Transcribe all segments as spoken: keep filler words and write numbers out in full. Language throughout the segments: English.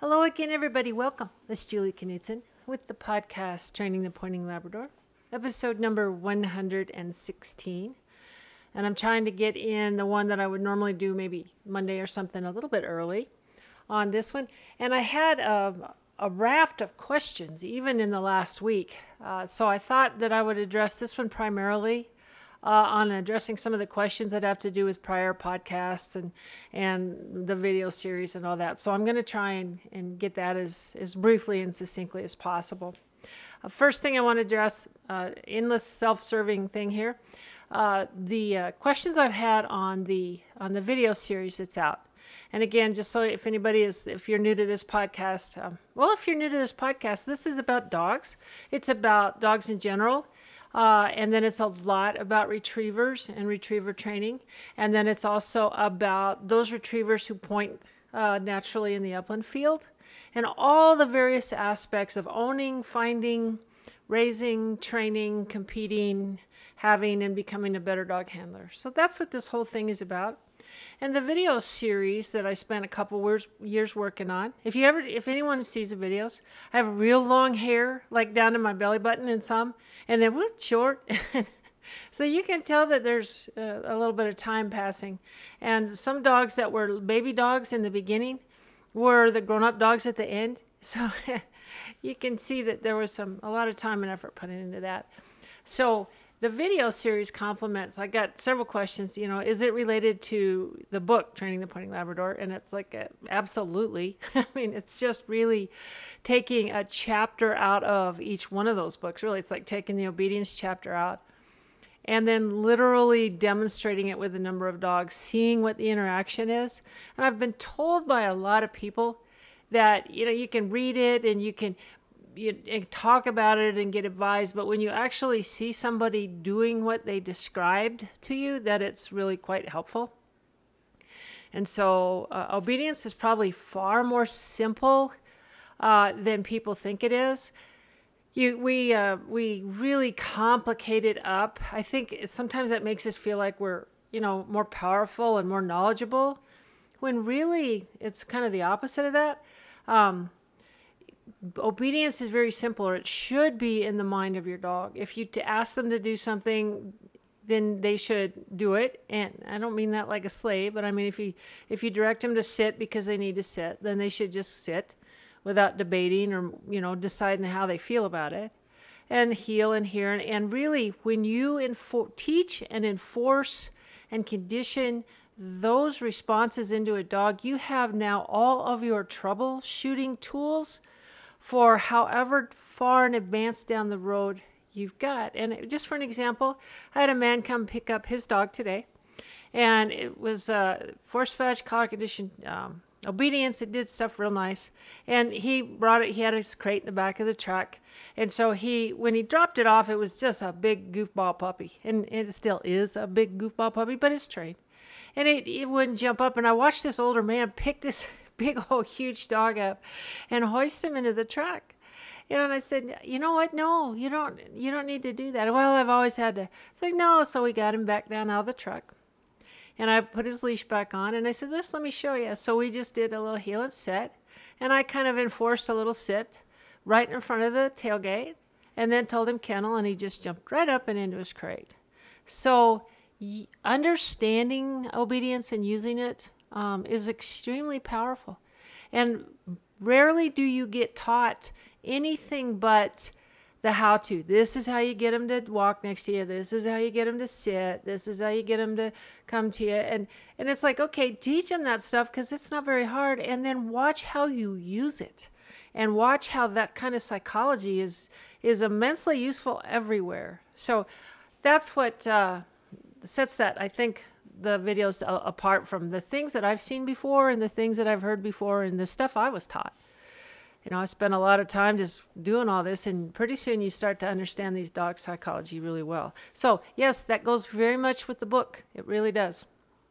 Hello again, everybody. Welcome. This is Julie Knudsen with the podcast Training the Pointing Labrador, episode number one hundred sixteen. And I'm trying to get in the one that I would normally do maybe Monday or something a little bit early on this one. And I had a, a raft of questions even in the last week. Uh, so I thought that I would address this one primarily Uh, on addressing some of the questions that have to do with prior podcasts and and the video series and all that. So I'm going to try and, and get that as, as briefly and succinctly as possible. Uh, first thing I want to address, uh, endless self-serving thing here, uh, the uh, questions I've had on the on the video series that's out. And again, just so if anybody is, if you're new to this podcast, um, well, if you're new to this podcast, this is about dogs. It's about dogs in general. Uh, and then it's a lot about retrievers and retriever training. And then it's also about those retrievers who point uh, naturally in the upland field and all the various aspects of owning, finding, raising, training, competing, having, and becoming a better dog handler. So that's what this whole thing is about. And the video series that I spent a couple years, years working on, if you ever, if anyone sees the videos, I have real long hair, like down to my belly button in some, and then whoop, short. So you can tell that there's uh, a little bit of time passing. And some dogs that were baby dogs in the beginning were the grown-up dogs at the end. So you can see that there was some a lot of time and effort put into that. So the video series complements. I got several questions, you know, is it related to the book, Training the Pointing Labrador? And it's like, a, absolutely. I mean, it's just really taking a chapter out of each one of those books. Really, it's like taking the obedience chapter out and then literally demonstrating it with a number of dogs, seeing what the interaction is. And I've been told by a lot of people that, you know, you can read it and you can You talk about it and get advised, but when you actually see somebody doing what they described to you, that it's really quite helpful. And so uh, obedience is probably far more simple uh, than people think it is. You, we, uh, we really complicate it up. I think it, sometimes that makes us feel like we're, you know, more powerful and more knowledgeable, when really it's kind of the opposite of that. Um, Obedience is very simple, or it should be in the mind of your dog. If you ask them to do something, then they should do it. And I don't mean that like a slave, but I mean if you if you direct them to sit because they need to sit, then they should just sit without debating or, you know, deciding how they feel about it, and heel and hear. And, and really, when you enfor- teach and enforce and condition those responses into a dog, you have now all of your troubleshooting tools for however far in advance down the road you've got. And just for an example, I had a man come pick up his dog today, and it was uh, force fetch, collar condition, um, obedience. It did stuff real nice. And he brought it, he had his crate in the back of the truck. And so he, when he dropped it off, it was just a big goofball puppy. And it still is a big goofball puppy, but it's trained. And it, it wouldn't jump up. And I watched this older man pick this big old huge dog up and hoist him into the truck. You know, and I said, you know what? No, you don't, you don't need to do that. Well, I've always had to. It's like, no. So we got him back down out of the truck, and I put his leash back on, and I said, this, let me show you. So we just did a little heel and sit, and I kind of enforced a little sit right in front of the tailgate, and then told him kennel, and he just jumped right up and into his crate. So understanding obedience and using it Um, is extremely powerful. And rarely do you get taught anything but the how-to. This is how you get them to walk next to you. This is how you get them to sit. This is how you get them to come to you. And, and it's like, okay, teach them that stuff because it's not very hard. And then watch how you use it. And watch how that kind of psychology is, is immensely useful everywhere. So that's what uh, sets that, I think, the videos apart from the things that I've seen before and the things that I've heard before and the stuff I was taught. You know, I spent a lot of time just doing all this, and pretty soon you start to understand these dog psychology really well. So yes, that goes very much with the book. It really does.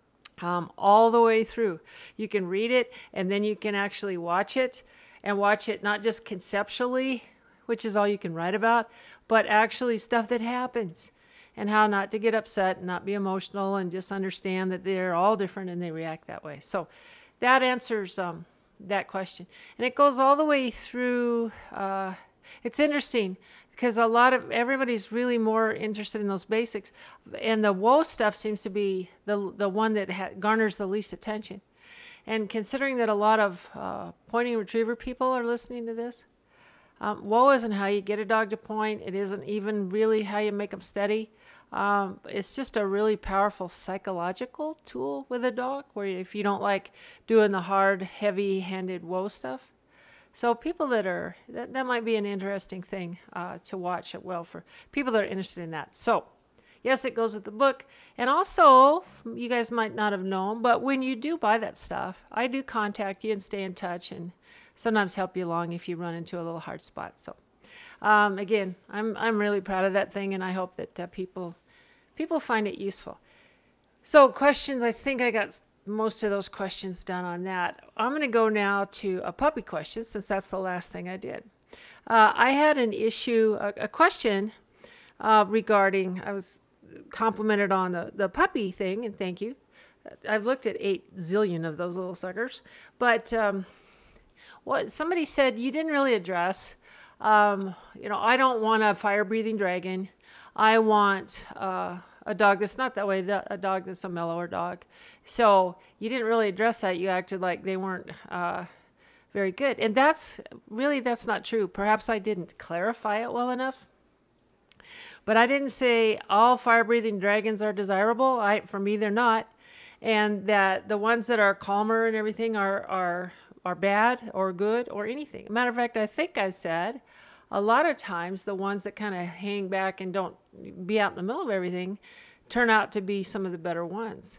Um, all the way through. You can read it, and then you can actually watch it, and watch it not just conceptually, which is all you can write about, but actually stuff that happens. And how not to get upset and not be emotional and just understand that they're all different and they react that way. So that answers um, that question. And it goes all the way through. Uh, it's interesting because a lot of everybody's really more interested in those basics. And the woe stuff seems to be the, the one that ha- garners the least attention. And considering that a lot of uh, pointing retriever people are listening to this, um, woe isn't how you get a dog to point. It isn't even really how you make them steady. Um, it's just a really powerful psychological tool with a dog, where if you don't like doing the hard, heavy-handed woe stuff. So people that are, that, that might be an interesting thing uh, to watch as well for people that are interested in that. So yes, it goes with the book. And also, you guys might not have known, but when you do buy that stuff, I do contact you and stay in touch and sometimes help you along if you run into a little hard spot. So um, again, I'm I'm really proud of that thing, and I hope that uh, people people find it useful. So questions, I think I got most of those questions done on that. I'm going to go now to a puppy question, since that's the last thing I did. Uh, I had an issue, a, a question uh, regarding, I was complimented on the, the puppy thing, and thank you. I've looked at eight zillion of those little suckers, but um, what somebody said you didn't really address. Um, you know, I don't want a fire-breathing dragon. I want uh, a dog that's not that way, a dog that's a mellower dog. So you didn't really address that. You acted like they weren't uh, very good. And that's really, that's not true. Perhaps I didn't clarify it well enough. But I didn't say all fire-breathing dragons are desirable. I, for me, they're not. And that the ones that are calmer and everything are, are, are bad or good or anything. Matter of fact, I think I said a lot of times the ones that kind of hang back and don't be out in the middle of everything turn out to be some of the better ones.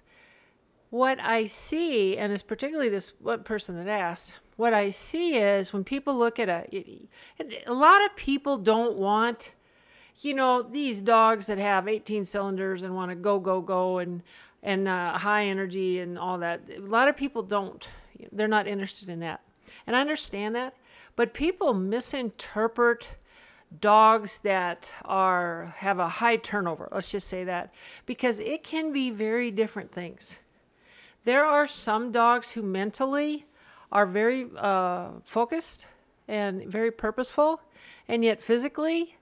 What I see, and it's particularly this one person that asked, what I see is when people look at a, a lot of people don't want, you know, these dogs that have eighteen cylinders and want to go, go, go and, and uh, high energy and all that. A lot of people don't, they're not interested in that. And I understand that, but people misinterpret dogs that are, have a high turnover. Let's just say that, because it can be very different things. There are some dogs who mentally are very uh, focused and very purposeful, and yet physically,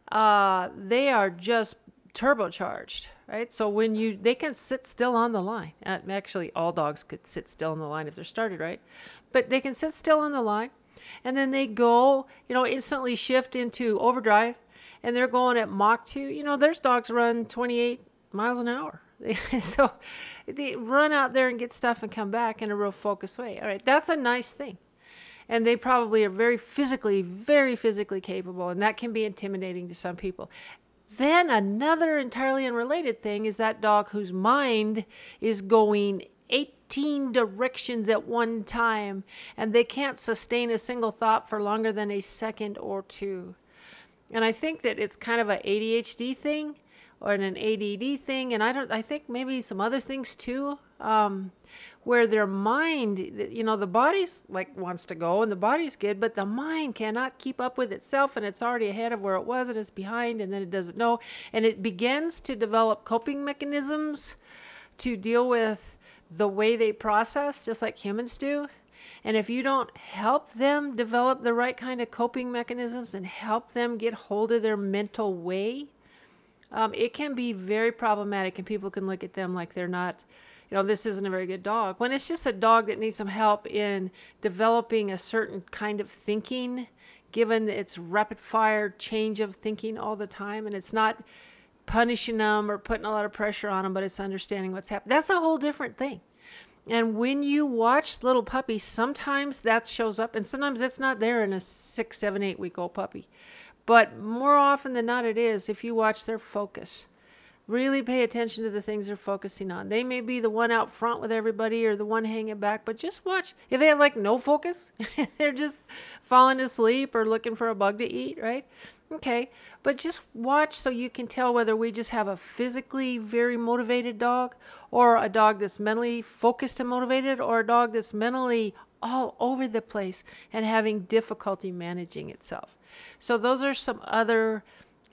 uh, they are just turbocharged, right? So when you, they can sit still on the line. Uh, actually, all dogs could sit still on the line if they're started right, but they can sit still on the line, and then they go, you know, instantly shift into overdrive, and they're going at Mach two. You know, there's dogs run twenty-eight miles an hour. So they run out there and get stuff and come back in a real focused way. All right, that's a nice thing. And they probably are very physically, very physically capable, and that can be intimidating to some people. Then another entirely unrelated thing is that dog whose mind is going eighteen directions at one time, and they can't sustain a single thought for longer than a second or two. And I think that it's kind of an A D H D thing or an A D D thing, and I don't. I think maybe some other things too, um, where their mind, you know, the body's like wants to go and the body's good, but the mind cannot keep up with itself, and it's already ahead of where it was, and it's behind, and then it doesn't know, and it begins to develop coping mechanisms to deal with the way they process, just like humans do. And if you don't help them develop the right kind of coping mechanisms and help them get hold of their mental way, Um, it can be very problematic, and people can look at them like they're not, you know, this isn't a very good dog. When it's just a dog that needs some help in developing a certain kind of thinking, given its rapid fire change of thinking all the time, and it's not punishing them or putting a lot of pressure on them, but it's understanding what's happening. That's a whole different thing. And when you watch little puppies, sometimes that shows up, and sometimes it's not there in a six, seven, eight week old puppy. But more often than not, it is if you watch their focus. Really pay attention to the things they're focusing on. They may be the one out front with everybody or the one hanging back, but just watch. If they have like no focus, they're just falling asleep or looking for a bug to eat, right? Okay, but just watch so you can tell whether we just have a physically very motivated dog, or a dog that's mentally focused and motivated, or a dog that's mentally all over the place and having difficulty managing itself. So those are some other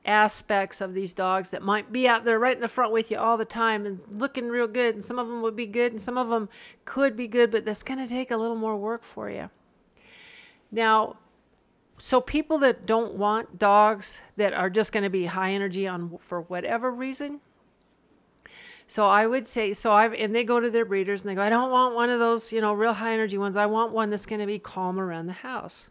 aspects of these dogs that might be out there right in the front with you all the time and looking real good. And some of them would be good and some of them could be good, but that's going to take a little more work for you. Now, so people that don't want dogs that are just going to be high energy on for whatever reason. So I would say, so I've, and they go to their breeders and they go, I don't want one of those, you know, real high energy ones. I want one that's going to be calm around the house.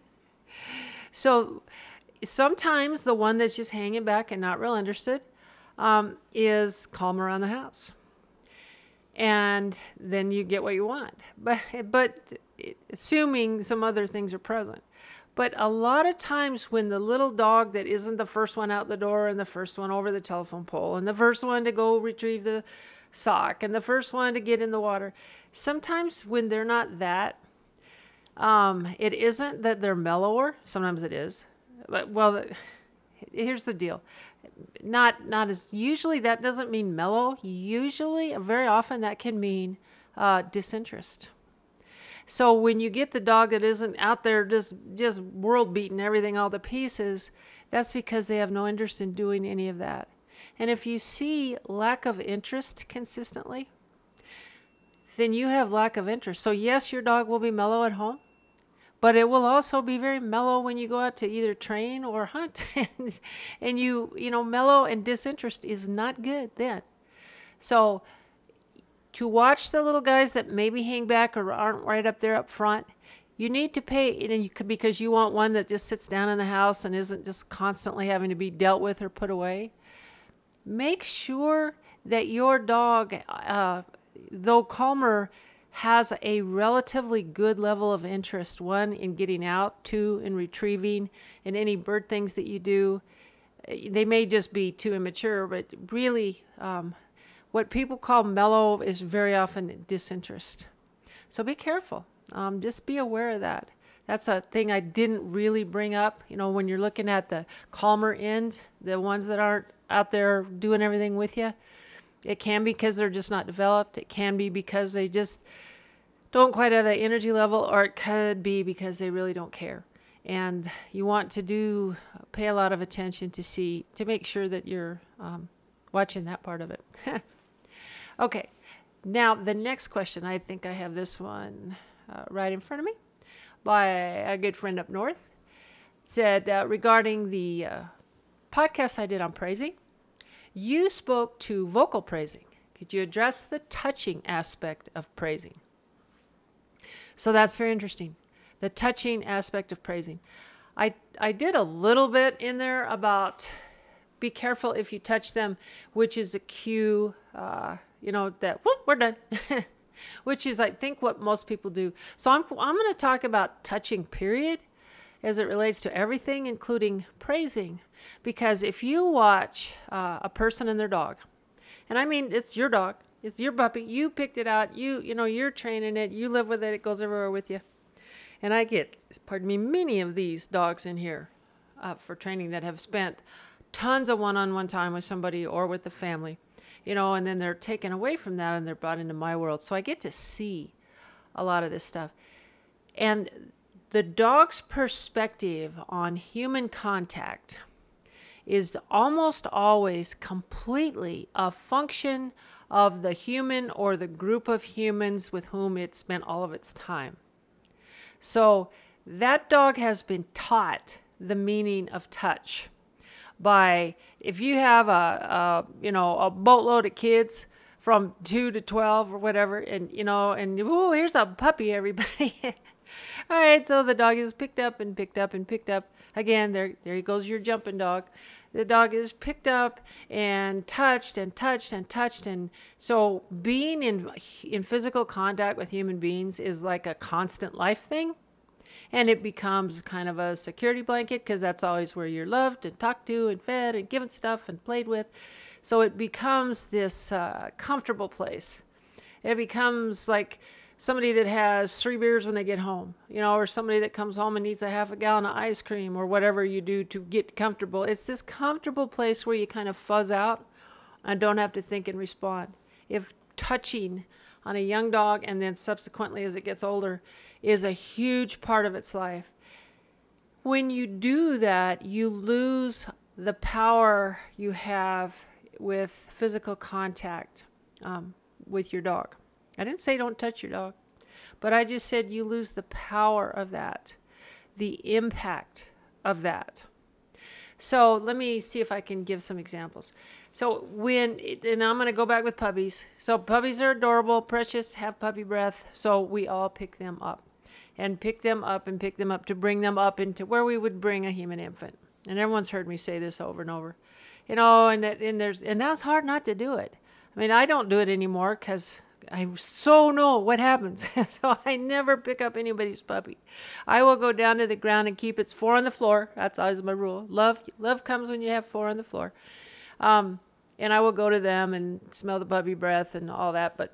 So sometimes the one that's just hanging back and not real interested um, is calm around the house. And then you get what you want. But, but assuming some other things are present. But a lot of times when the little dog that isn't the first one out the door and the first one over the telephone pole and the first one to go retrieve the sock and the first one to get in the water, sometimes when they're not that, um, it isn't that they're mellower. Sometimes it is. But, well, here's the deal. Not, not as usually that doesn't mean mellow. Usually, very often that can mean uh, disinterest. So when you get the dog that isn't out there just, just world beating everything all to pieces, that's because they have no interest in doing any of that. And if you see lack of interest consistently, then you have lack of interest. So yes, your dog will be mellow at home, but it will also be very mellow when you go out to either train or hunt. and, and you, you know, mellow and disinterest is not good then. So to watch the little guys that maybe hang back or aren't right up there up front, you need to pay, and you could, because you want one that just sits down in the house and isn't just constantly having to be dealt with or put away. Make sure that your dog, uh, though calmer, has a relatively good level of interest. One, in getting out. Two, in retrieving, and any bird things that you do. They may just be too immature, but really, um, what people call mellow is very often disinterest. So be careful. Um, just be aware of that. That's a thing I didn't really bring up. You know, when you're looking at the calmer end, the ones that aren't out there doing everything with you, it can be because they're just not developed. It can be because they just don't quite have that energy level, or it could be because they really don't care. And you want to do, pay a lot of attention to see, to make sure that you're um, watching that part of it. Okay, now the next question, I think I have this one uh, right in front of me by a good friend up north. It said, uh, regarding the uh, podcast I did on praising, you spoke to vocal praising. Could you address the touching aspect of praising? So that's very interesting. The touching aspect of praising. I, I did a little bit in there about be careful if you touch them, which is a cue, uh, you know, that, whoop, we're done, which is, I think, what most people do. So I'm, I'm going to talk about touching, period, as it relates to everything, including praising. Because if you watch uh, a person and their dog, and I mean, it's your dog, it's your puppy, you picked it out, you, you know, you're training it, you live with it, it goes everywhere with you. And I get, pardon me, many of these dogs in here uh, for training that have spent tons of one-on-one time with somebody or with the family, you know, and then they're taken away from that and they're brought into my world. So I get to see a lot of this stuff. And the dog's perspective on human contact is almost always completely a function of the human or the group of humans with whom it spent all of its time. So that dog has been taught the meaning of touch by, if you have a, a you know, a boatload of kids from two to twelve or whatever, and, you know, and, oh, here's a puppy, everybody. All right, so the dog is picked up and picked up and picked up. Again, there, there goes your jumping dog. The dog is picked up and touched and touched and touched. And so being in, in physical contact with human beings is like a constant life thing. And it becomes kind of a security blanket because that's always where you're loved and talked to and fed and given stuff and played with. So it becomes this uh, comfortable place. It becomes like somebody that has three beers when they get home, you know, or somebody that comes home and needs a half a gallon of ice cream or whatever you do to get comfortable. It's this comfortable place where you kind of fuzz out and don't have to think and respond. If touching on a young dog and then subsequently as it gets older is a huge part of its life, when you do that, you lose the power you have with physical contact um, with your dog. I didn't say don't touch your dog, but I just said you lose the power of that, the impact of that. So let me see if I can give some examples. So when, and I'm going to go back with puppies. So puppies are adorable, precious, have puppy breath. So we all pick them up and pick them up and pick them up to bring them up into where we would bring a human infant. And everyone's heard me say this over and over, you know, and that, and there's, and that's hard not to do it. I mean, I don't do it anymore because I so know what happens. So I never pick up anybody's puppy. I will go down to the ground and keep its four on the floor. That's always my rule. Love, love comes when you have four on the floor. Um, and I will go to them and smell the puppy breath and all that. But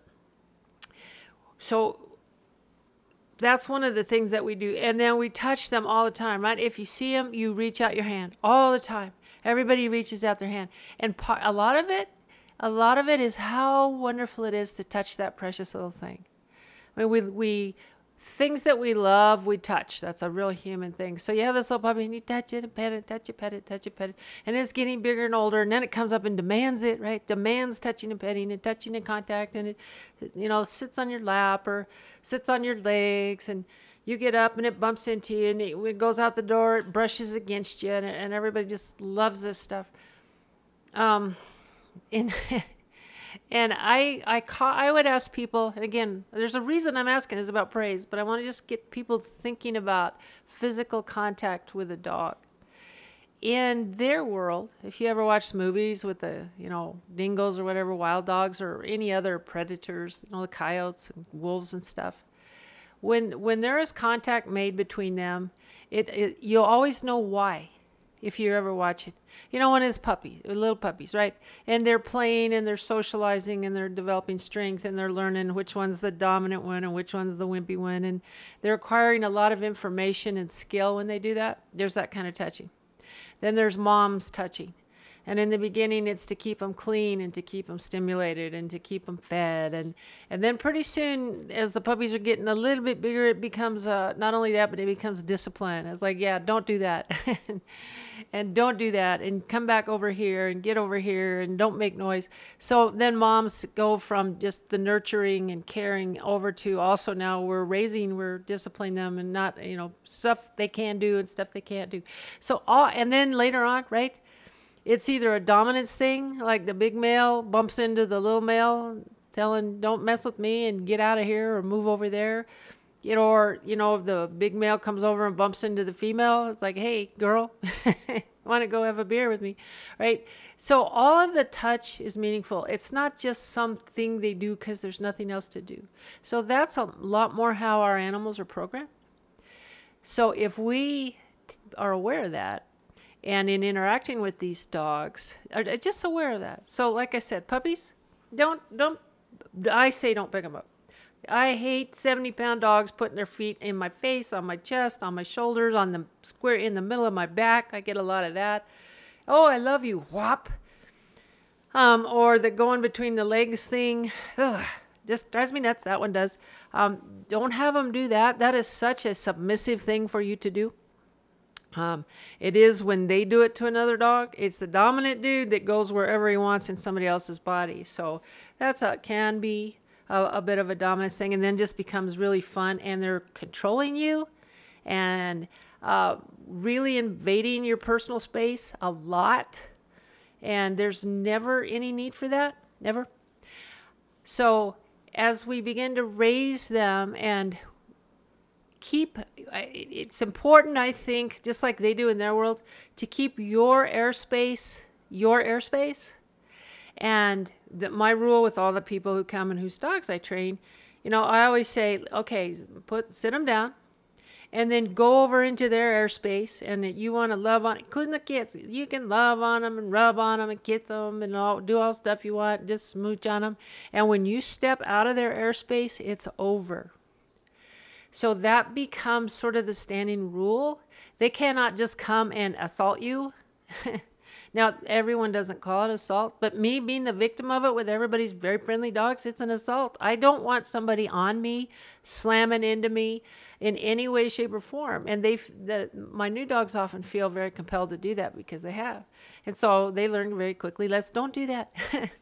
so that's one of the things that we do. And then we touch them all the time, right? If you see them, you reach out your hand all the time. Everybody reaches out their hand. And part, a lot of it, A lot of it is how wonderful it is to touch that precious little thing. I mean, we, we, things that we love, we touch. That's a real human thing. So you have this little puppy and you touch it and pet it, touch it, pet it, touch it, pet it. And it's getting bigger and older. And then it comes up and demands it, right? Demands touching and petting and touching and contact. And it, you know, sits on your lap or sits on your legs. And you get up and it bumps into you and it, it goes out the door, it brushes against you. And, and everybody just loves this stuff. Um... And, and I, I, ca- I would ask people, and again, there's a reason I'm asking is about praise, but I want to just get people thinking about physical contact with a dog. In their world, if you ever watch movies with the, you know, dingoes or whatever, wild dogs or any other predators, you know, the coyotes and wolves and stuff, when, when there is contact made between them, it, it you'll always know why. If you ever watch it, you know, when it's puppies, little puppies, right? And they're playing and they're socializing and they're developing strength and they're learning which one's the dominant one and which one's the wimpy one. And they're acquiring a lot of information and skill when they do that. There's that kind of touching. Then there's mom's touching. And in the beginning, it's to keep them clean and to keep them stimulated and to keep them fed. And, and then pretty soon, as the puppies are getting a little bit bigger, it becomes uh, not only that, but it becomes discipline. It's like, yeah, don't do that. And don't do that. And come back over here and get over here and don't make noise. So then moms go from just the nurturing and caring over to also now we're raising, we're disciplining them and not, you know, stuff they can do and stuff they can't do. So, all, and then later on, right? It's either a dominance thing, like the big male bumps into the little male, telling, don't mess with me and get out of here or move over there. You know, or, you know, if the big male comes over and bumps into the female, it's like, hey, girl, want to go have a beer with me, right? So all of the touch is meaningful. It's not just something they do because there's nothing else to do. So that's a lot more how our animals are programmed. So if we are aware of that, and in interacting with these dogs, are just aware of that. So like I said, puppies, don't, don't, I say don't pick them up. I hate seventy pound dogs putting their feet in my face, on my chest, on my shoulders, on the square, in the middle of my back. I get a lot of that. Oh, I love you, whop. Um, or the going between the legs thing. Ugh, just drives me nuts. That one does. Um, don't have them do that. That is such a submissive thing for you to do. Um, it is when they do it to another dog. It's the dominant dude that goes wherever he wants in somebody else's body. So that's a, can be a, a bit of a dominance thing, and then just becomes really fun. And they're controlling you and uh, really invading your personal space a lot. And there's never any need for that. Never. So as we begin to raise them and keep, it's important, I think, just like they do in their world, to keep your airspace, your airspace. And the, my rule with all the people who come and whose dogs I train, you know, I always say, okay, put, sit them down and then go over into their airspace. And that you want to love on, including the kids, you can love on them and rub on them and kiss them and all, do all stuff you want, just smooch on them. And when you step out of their airspace, it's over. So that becomes sort of the standing rule. They cannot just come and assault you. Now, everyone doesn't call it assault, but me being the victim of it with everybody's very friendly dogs, it's an assault. I don't want somebody on me, slamming into me in any way, shape, or form. And they, the, my new dogs often feel very compelled to do that because they have. And so they learn very quickly, let's don't do that.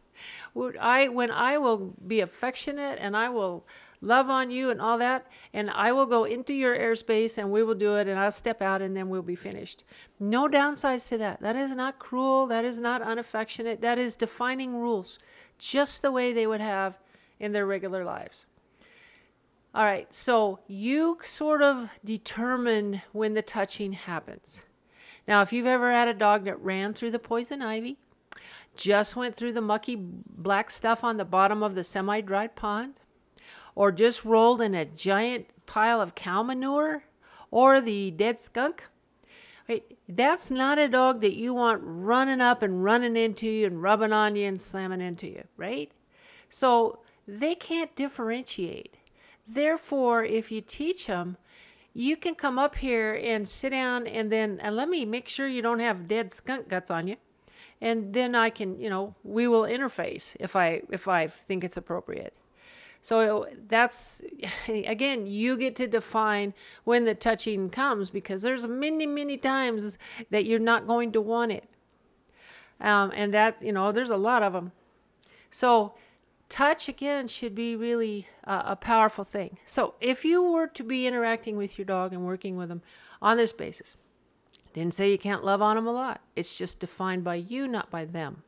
I, when I will be affectionate and I will love on you and all that, and I will go into your airspace and we will do it, and I'll step out and then we'll be finished. No downsides to that. That is not cruel. That is not unaffectionate. That is defining rules, just the way they would have in their regular lives. All right, so you sort of determine when the touching happens. Now, if you've ever had a dog that ran through the poison ivy, just went through the mucky black stuff on the bottom of the semi-dried pond, or just rolled in a giant pile of cow manure, or the dead skunk, right? That's not a dog that you want running up and running into you and rubbing on you and slamming into you, right? So they can't differentiate. Therefore, if you teach them, you can come up here and sit down and then, and let me make sure you don't have dead skunk guts on you. And then I can, you know, we will interface if I, if I think it's appropriate. So that's, again, you get to define when the touching comes, because there's many, many times that you're not going to want it. Um, and that, you know, there's a lot of them. So touch, again, should be really uh, a powerful thing. So if you were to be interacting with your dog and working with them on this basis, didn't say you can't love on them a lot. It's just defined by you, not by them.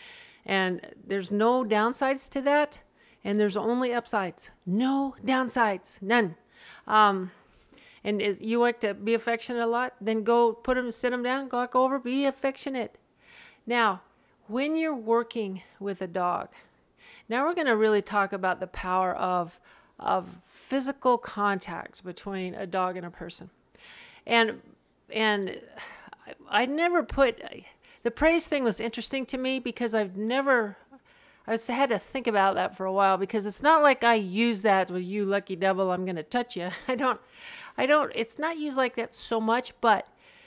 And there's no downsides to that. And there's only upsides. No downsides. None. Um, and if you like to be affectionate a lot, then go put them, sit them down, go over, be affectionate. Now, when you're working with a dog, now we're going to really talk about the power of, of physical contact between a dog and a person. And, and I, I never put, the praise thing was interesting to me because I've never... I was, had to think about that for a while, because it's not like I use that with you lucky devil, I'm going to touch you. I don't, I don't, it's not used like that so much, but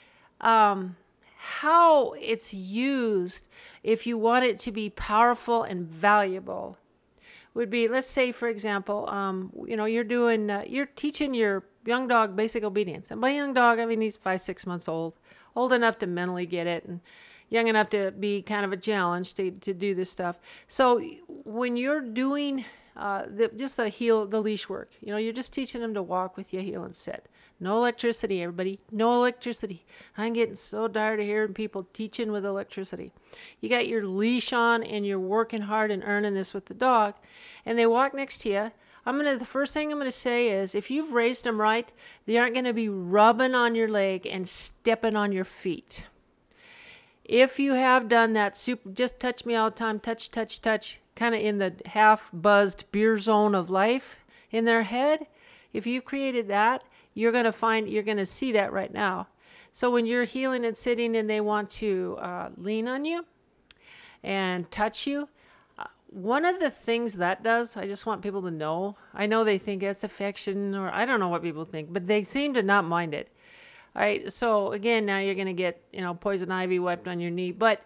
um, how it's used, if you want it to be powerful and valuable, would be, let's say, for example, um, you know, you're doing, uh, you're teaching your young dog basic obedience. And by young dog, I mean, he's five, six months old, old enough to mentally get it, and young enough to be kind of a challenge to, to do this stuff. So when you're doing uh, the, just the heel, the leash work, you know, you're just teaching them to walk with you, heel and sit. No electricity, everybody. No electricity. I'm getting so tired of hearing people teaching with electricity. You got your leash on and you're working hard and earning this with the dog, and they walk next to you. I'm gonna. The first thing I'm gonna say is, if you've raised them right, they aren't gonna be rubbing on your leg and stepping on your feet. If you have done that, super, just touch me all the time, touch, touch, touch, kind of in the half-buzzed beer zone of life in their head, if you've created that, you're going to find, you're going to see that right now. So when you're healing and sitting and they want to uh, lean on you and touch you, uh, one of the things that does, I just want people to know, I know they think it's affection, or I don't know what people think, but they seem to not mind it. All right, so again, now you're going to get, you know, poison ivy wiped on your knee. But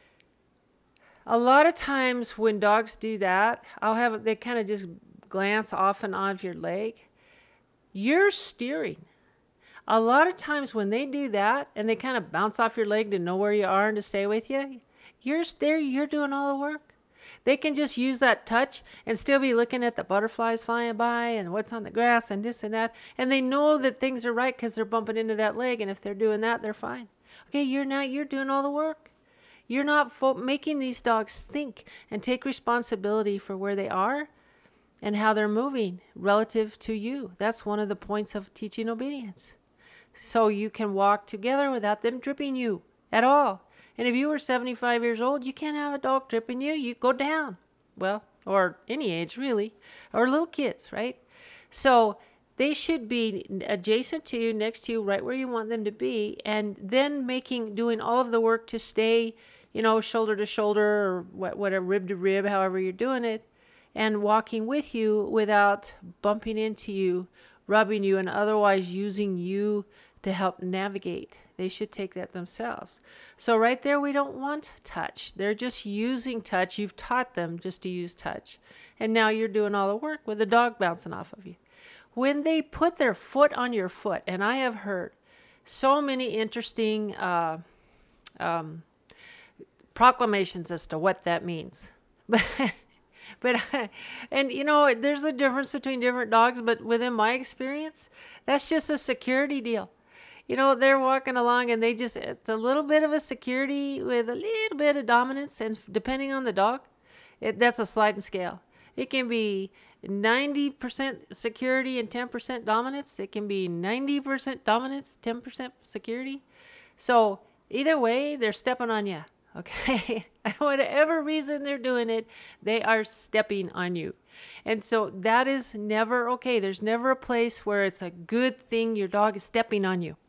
a lot of times when dogs do that, I'll have, they kind of just glance off and on your leg. You're steering. A lot of times when they do that and they kind of bounce off your leg to know where you are and to stay with you, you're there, you're doing all the work. They can just use that touch and still be looking at the butterflies flying by and what's on the grass and this and that. And they know that things are right because they're bumping into that leg. And if they're doing that, they're fine. Okay, you're now, you're doing all the work. You're not fo- making these dogs think and take responsibility for where they are and how they're moving relative to you. That's one of the points of teaching obedience. So you can walk together without them tripping you at all. And if you were seventy-five years old, you can't have a dog tripping you. You go down. Well, or any age, really. Or little kids, right? So they should be adjacent to you, next to you, right where you want them to be. And then making, doing all of the work to stay, you know, shoulder to shoulder, or whatever, rib to rib, however you're doing it. And walking with you without bumping into you, rubbing you, and otherwise using you to help navigate. They should take that themselves. So right there, we don't want touch. They're just using touch. You've taught them just to use touch. And now you're doing all the work with the dog bouncing off of you. When they put their foot on your foot, and I have heard so many interesting uh, um, proclamations as to what that means. But, and you know, there's a difference between different dogs, but within my experience, that's just a security deal. You know, they're walking along and they just, it's a little bit of a security with a little bit of dominance. And depending on the dog, it, that's a sliding scale. It can be ninety percent security and ten percent dominance. It can be ninety percent dominance, ten percent security. So either way, they're stepping on you. Okay. Whatever reason they're doing it, they are stepping on you. And so that is never okay. There's never a place where it's a good thing your dog is stepping on you.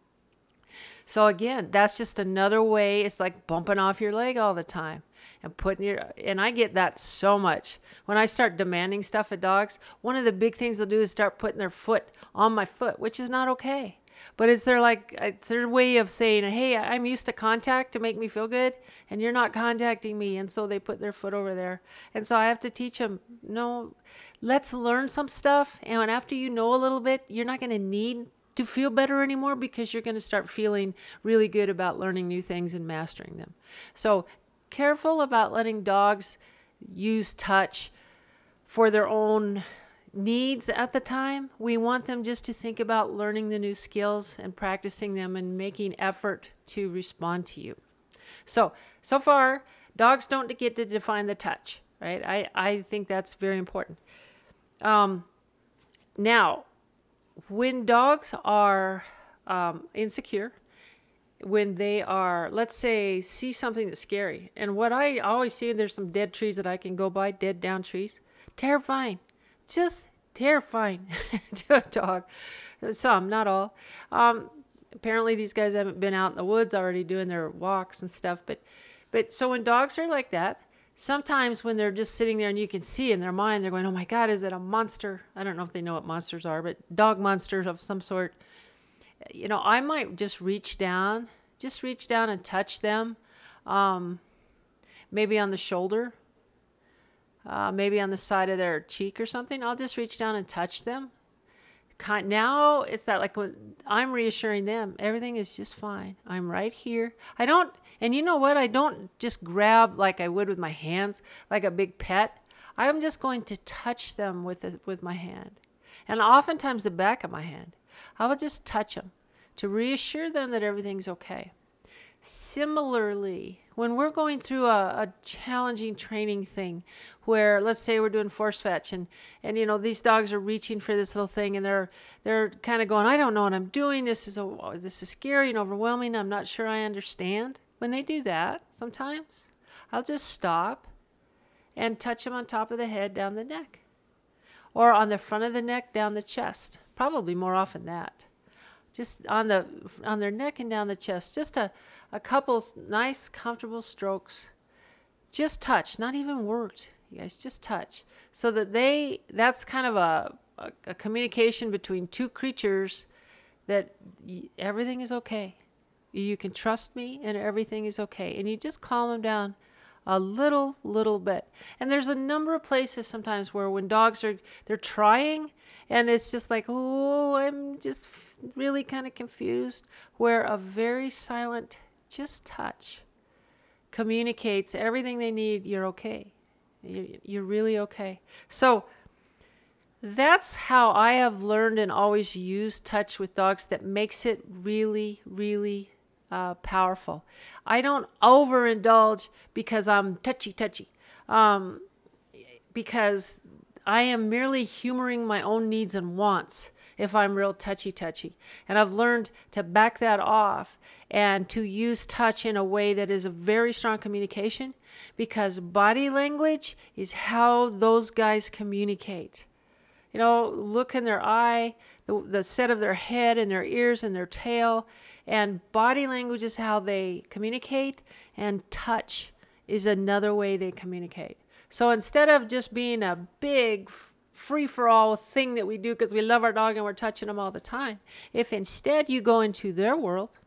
So again, that's just another way. It's like bumping off your leg all the time and putting your, and I get that so much. When I start demanding stuff of dogs, one of the big things they'll do is start putting their foot on my foot, which is not okay. But it's their like it's their way of saying, hey, I'm used to contact to make me feel good, and you're not contacting me. And so they put their foot over there. And so I have to teach them, no, let's learn some stuff. And after you know a little bit, you're not going to need to feel better anymore because you're going to start feeling really good about learning new things and mastering them. So careful about letting dogs use touch for their own needs at the time. We want them just to think about learning the new skills and practicing them and making effort to respond to you. So, so far, dogs don't get to define the touch, right? I, I think that's very important. Um, now, when dogs are um, insecure, when they are, let's say, see something that's scary, and what I always see, there's some dead trees that I can go by, dead down trees, terrifying. Just terrifying to a dog. Some, not all. Um, apparently these guys haven't been out in the woods already doing their walks and stuff. But, but so when dogs are like that, sometimes when they're just sitting there and you can see in their mind, they're going, oh my God, is it a monster? I don't know if they know what monsters are, but dog monsters of some sort. You know, I might just reach down, just reach down and touch them. Um, maybe on the shoulder. Uh, maybe on the side of their cheek or something. I'll just reach down and touch them. Now it's that like when I'm reassuring them, everything is just fine. I'm right here. I don't, and you know what? I don't just grab like I would with my hands, like a big pet. I'm just going to touch them with the, with my hand. And oftentimes the back of my hand. I will just touch them to reassure them that everything's okay. Similarly, when we're going through a, a challenging training thing where, let's say we're doing force fetch and, and, you know, these dogs are reaching for this little thing and they're, they're kind of going, I don't know what I'm doing. This is, a, this is scary and overwhelming. I'm not sure I understand. When they do that, sometimes I'll just stop and touch them on top of the head, down the neck, or on the front of the neck, down the chest. Probably more often that. Just on the on their neck and down the chest. Just a, a couple nice, comfortable strokes. Just touch, not even words. You guys, just touch. So that they, that's kind of a, a, a communication between two creatures that y- everything is okay. You can trust me and everything is okay. And you just calm them down a little, little bit. And there's a number of places sometimes where when dogs are, they're trying and it's just like, oh, I'm just really kind of confused, where a very silent, just touch communicates everything they need. You're okay. You're really okay. So that's how I have learned and always used touch with dogs that makes it really, really uh, powerful. I don't overindulge because I'm touchy, touchy. Um, because I am merely humoring my own needs and wants if I'm real touchy, touchy. And I've learned to back that off and to use touch in a way that is a very strong communication, because body language is how those guys communicate. You know, look in their eye, the, the set of their head and their ears and their tail, and body language is how they communicate, and touch is another way they communicate. So instead of just being a big free-for-all thing that we do because we love our dog and we're touching them all the time, if instead you go into their world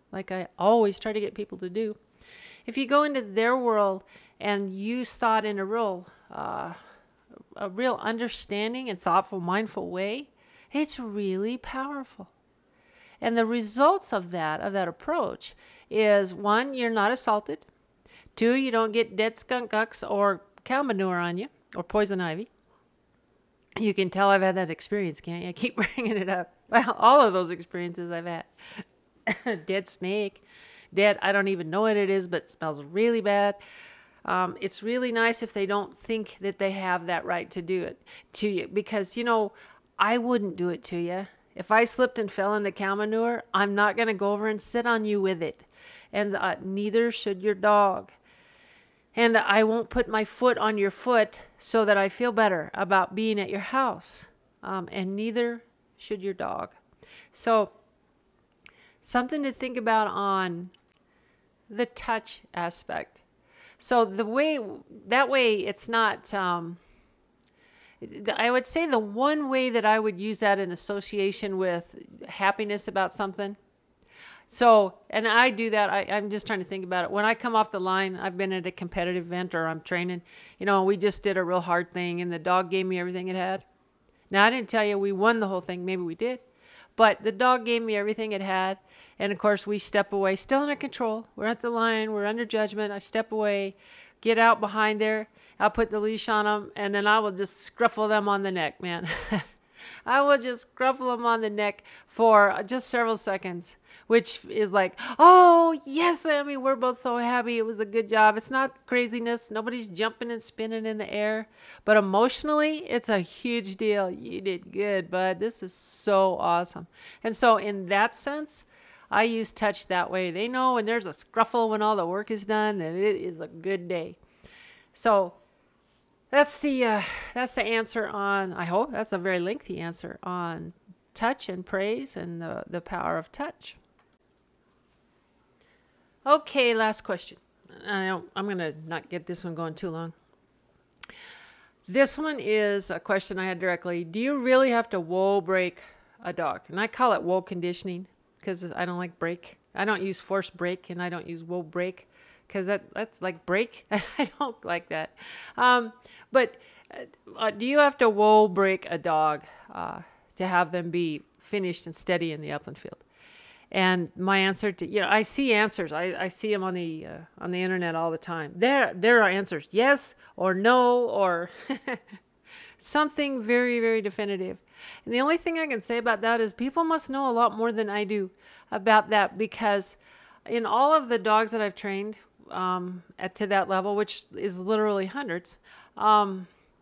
like I always try to get people to do. If you go into their world and use thought in a real, uh, a real understanding and thoughtful, mindful way, it's really powerful. And the results of that, of that approach is, one, you're not assaulted. Two, you don't get dead skunk gucks or cow manure on you or poison ivy. You can tell I've had that experience, can't you? I keep bringing it up. Well, all of those experiences I've had. Dead snake, dead, I don't even know what it is, but it smells really bad. Um, it's really nice if they don't think that they have that right to do it to you, because, you know, I wouldn't do it to you. If I slipped and fell in the cow manure, I'm not going to go over and sit on you with it. And uh, neither should your dog. And I won't put my foot on your foot so that I feel better about being at your house. Um, and neither should your dog. So something to think about on the touch aspect. So the way, that way it's not, um, I would say the one way that I would use that in association with happiness about something. So, and I do that. I, I'm just trying to think about it. When I come off the line, I've been at a competitive event or I'm training, you know, we just did a real hard thing and the dog gave me everything it had. Now, I didn't tell you we won the whole thing. Maybe we did. But the dog gave me everything it had. And of course, we step away, still under control. We're at the line. We're under judgment. I step away, get out behind there. I'll put the leash on them, and then I will just scruffle them on the neck, man. I will just scruffle them on the neck for just several seconds, which is like, oh, yes, Sammy, we're both so happy. It was a good job. It's not craziness. Nobody's jumping and spinning in the air. But emotionally, it's a huge deal. You did good, bud. This is so awesome. And so in that sense, I use touch that way. They know when there's a scruffle when all the work is done, that it is a good day. So that's the uh, that's the answer on, I hope, that's a very lengthy answer on touch and praise and the, the power of touch. Okay, last question. I don't, I'm going to not get this one going too long. This one is a question I had directly. Do you really have to whoa break a dog? And I call it whoa conditioning because I don't like break. I don't use force break and I don't use whoa break. Because that, that's like break. I don't like that. Um, but uh, do you have to whoa break a dog uh, to have them be finished and steady in the upland field? And my answer to, you know, I see answers. I, I see them on the uh, on the internet all the time. There there are answers, yes or no or something very, very definitive. And the only thing I can say about that is people must know a lot more than I do about that, because in all of the dogs that I've trained, Um, at to that level, which is literally hundreds, um,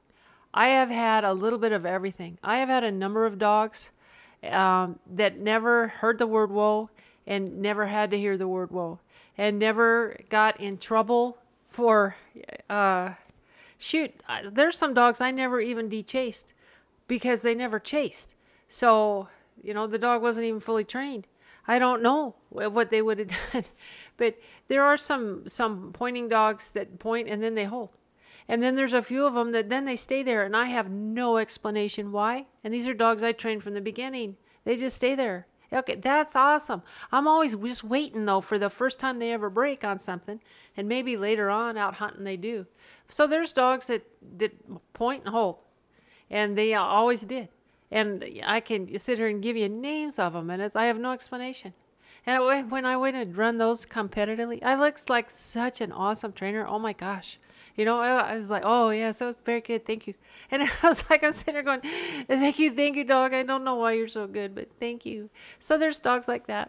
I have had a little bit of everything. I have had a number of dogs um, that never heard the word whoa and never had to hear the word whoa and never got in trouble for, uh, shoot, there's some dogs I never even de-chased because they never chased. So, you know, the dog wasn't even fully trained. I don't know what they would have done, but there are some, some pointing dogs that point and then they hold. And then there's a few of them that then they stay there and I have no explanation why. And these are dogs I trained from the beginning. They just stay there. Okay, that's awesome. I'm always just waiting though for the first time they ever break on something, and maybe later on out hunting they do. So there's dogs that, that point and hold, and they always did. And I can sit here and give you names of them, and it's, I have no explanation. And when I went and run those competitively, I looked like such an awesome trainer. Oh my gosh. You know, I was like, oh yes, that was very good. Thank you. And I was like, I'm sitting there going, thank you, thank you, dog. I don't know why you're so good, but thank you. So there's dogs like that.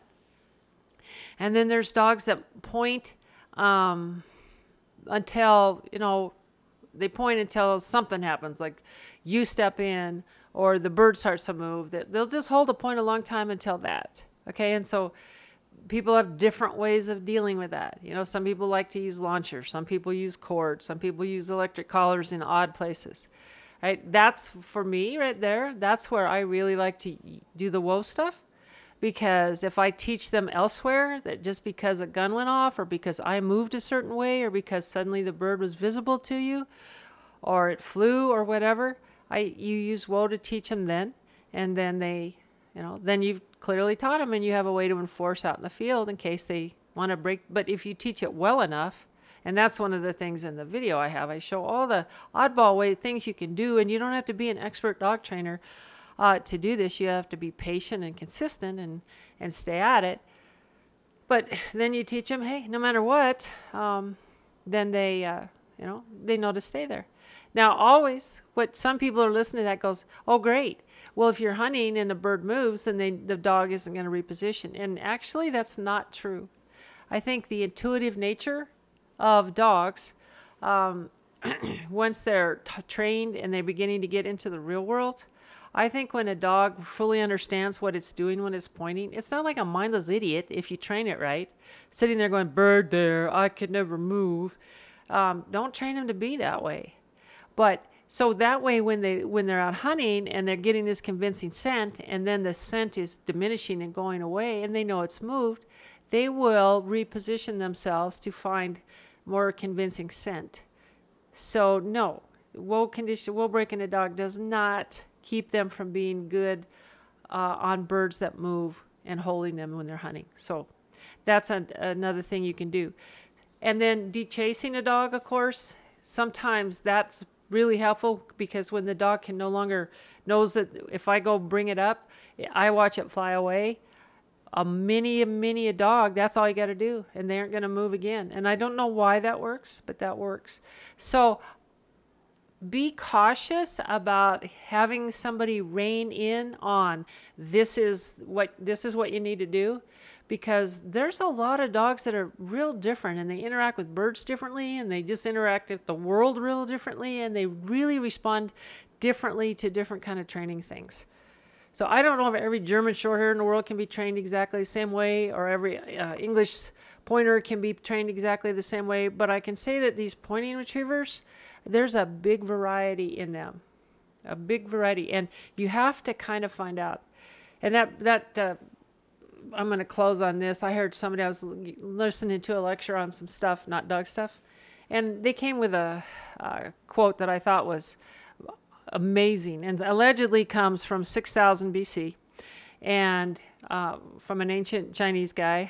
And then there's dogs that point um, until, you know, they point until something happens, like you step in or the bird starts to move. They'll just hold a point a long time until that. Okay, and so people have different ways of dealing with that. You know, some people like to use launchers. Some people use cords. Some people use electric collars in odd places. Right? That's, for me right there, that's where I really like to do the whoa stuff. Because if I teach them elsewhere that just because a gun went off or because I moved a certain way or because suddenly the bird was visible to you or it flew or whatever, I you use whoa to teach them then. And then they, you know, then you've clearly taught them and you have a way to enforce out in the field in case they want to break. But if you teach it well enough, and that's one of the things in the video I have, I show all the oddball way things you can do, and you don't have to be an expert dog trainer uh, to do this. You have to be patient and consistent and, and stay at it. But then you teach them, hey, no matter what, um, then they, uh, you know, they know to stay there. Now, always, what some people are listening to that goes, oh, great. Well, if you're hunting and the bird moves, then they, the dog isn't going to reposition. And actually, that's not true. I think the intuitive nature of dogs, um, once they're t- trained and they're beginning to get into the real world, I think when a dog fully understands what it's doing when it's pointing, it's not like a mindless idiot if you train it right, sitting there going, bird there, I could never move. Um, don't train them to be that way. But so that way, when they when they're out hunting and they're getting this convincing scent, and then the scent is diminishing and going away, and they know it's moved, they will reposition themselves to find more convincing scent. So no, woe condition, woe breaking a dog does not keep them from being good uh, on birds that move and holding them when they're hunting. So that's a, another thing you can do. And then de-chasing a dog, of course, sometimes that's really helpful, because when the dog can no longer knows that if I go bring it up, I watch it fly away. A mini, a mini a dog, that's all you got to do, and they aren't going to move again. And I don't know why that works, but that works. So be cautious about having somebody rein in on this is what this is what you need to do, because there's a lot of dogs that are real different, and they interact with birds differently, and they just interact with the world real differently, and they really respond differently to different kind of training things. So I don't know if every German Shorthair in the world can be trained exactly the same way, or every uh, English pointer can be trained exactly the same way, but I can say that these pointing retrievers, there's a big variety in them, a big variety, and you have to kind of find out. And that, that uh, I'm going to close on this. I heard somebody, I was listening to a lecture on some stuff, not dog stuff, and they came with a, a quote that I thought was amazing, and allegedly comes from six thousand B C, and uh, from an ancient Chinese guy,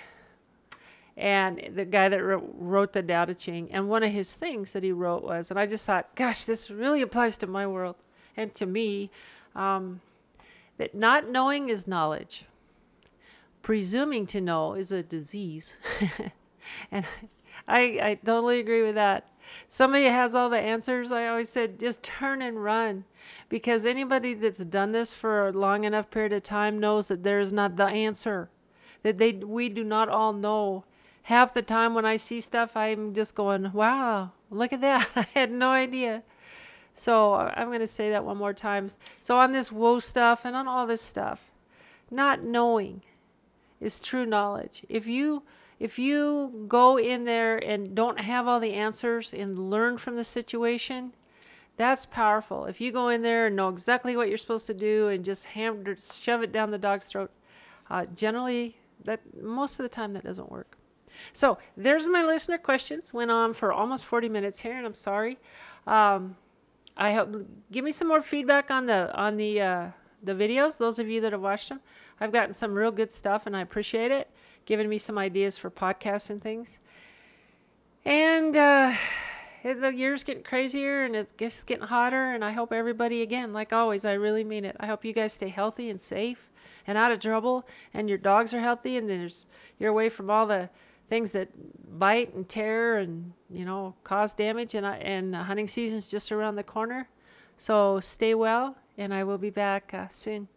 and the guy that wrote, wrote the Tao Te Ching. And one of his things that he wrote was, and I just thought, gosh, this really applies to my world and to me, um, that not knowing is knowledge. Presuming to know is a disease. And I, I totally agree with that. Somebody has all the answers. I always said, just turn and run, because anybody that's done this for a long enough period of time knows that there is not the answer, that they we do not all know. Half the time when I see stuff, I'm just going, wow, look at that. I had no idea. So I'm going to say that one more time. So on this woe stuff and on all this stuff, not knowing is true knowledge. If you If you go in there and don't have all the answers and learn from the situation, that's powerful. If you go in there and know exactly what you're supposed to do and just ham- shove it down the dog's throat, uh, generally, that most of the time that doesn't work. So there's my listener questions. Went on for almost forty minutes here, and I'm sorry. Um, I hope give me some more feedback on the on the uh, the videos. Those of you that have watched them, I've gotten some real good stuff, and I appreciate it. Giving me some ideas for podcasts and things. And uh, the year's getting crazier, and it's getting hotter, and I hope everybody, again, like always, I really mean it, I hope you guys stay healthy and safe and out of trouble, and your dogs are healthy, and there's you're away from all the things that bite and tear and, you know, cause damage, and, and hunting season's just around the corner. So stay well, and I will be back uh, soon.